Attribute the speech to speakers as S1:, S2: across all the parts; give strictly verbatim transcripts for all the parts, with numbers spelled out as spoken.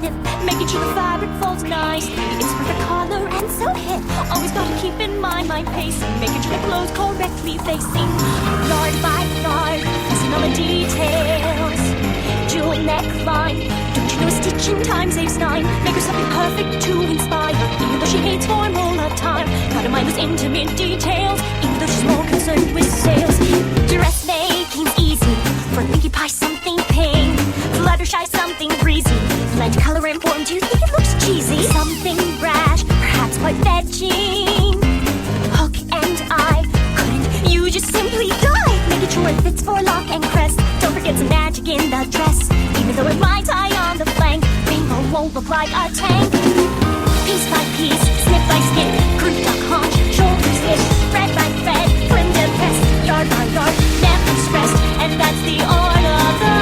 S1: snip, making sure the fabric folds nice. It's perfect color and so hip. Always gotta keep in mind my pacing, making sure the clothes correctly facing. Yard by yard, pressing all the details. Jewel neckline, don't you know a stitch in time saves nine? Make her something perfect to inspire, even though she hates formal attire. Gotta mind those intimate details, even though she's more concerned with sales. Dressmaking's easy, for Pinkie Pie something pink, Fluttershy something breezy, blend color important, do you think it looks cheesy? Something brash, perhaps quite fetching. Hook and eye, couldn't you just simply die? Making sure it fits for lock and crest. Don't forget some magic in the dress, even though it might tie on the flank. Rainbow won't look like a tank. Piece by piece, snip by snip, croup duck haunch, shoulder stitch, thread by thread, trimmed and pressed, yard by yard, never stressed, and that's the art of the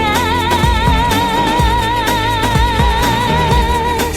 S1: dress.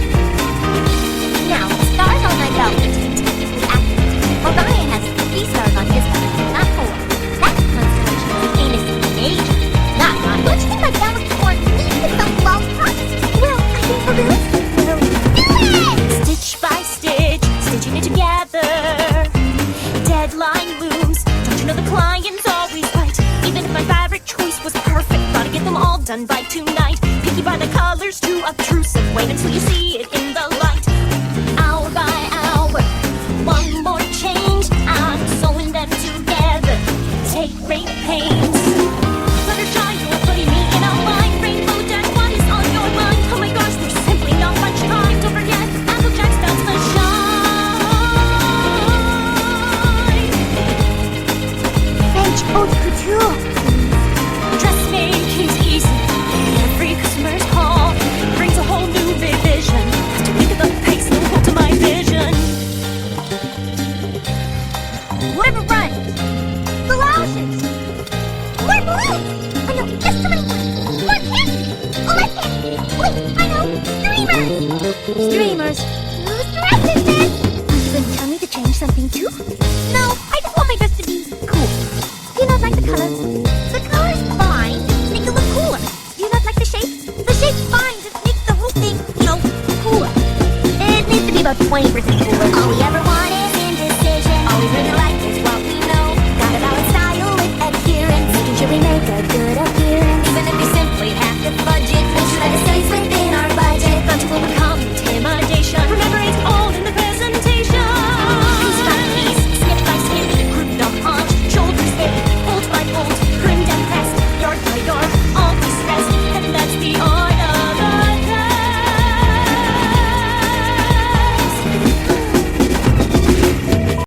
S1: Now, stars on my belt are technically accurate. Orion has three stars on his belt, not four. That constellation is famous in age, not mine. Don't you think my galaxy form needs to some long process? Well, I think we're realistic. We'll do it! Stitch by stitch, stitching it together. Deadline looms. Don't you know the client's always right? Even if my fabric choice was perfect, gotta get them all done by tonight. Picky by the colors, too obtrusive. Wait until you see it in the light. Hour by hour, one more change. I'm sewing them together. Take great pains. Fluttershy, you're putting me in a bind. Rainbow Dash, what is on your mind? Oh my gosh, there's simply not much time. Don't forget, Applejack starts the shine. French haute couture. Dressmaking's easy. Every customer's call brings a whole new revision. Have to think of the pace, no hold to my vision. Whatever runs. Blouses. More blues. I know, just so many blues. More panties. Oh, less panties. Wait, I know. Streamers. Streamers. Whose dress is this? Are you gonna tell me to change something too? No, I just want my dress to be cool. Do you not like the colors? The color's fine, just make it look cooler. Do you not like the shape? The shape's fine, just make the whole thing, you know, cooler. It needs to be about twenty percent cooler. All we ever want.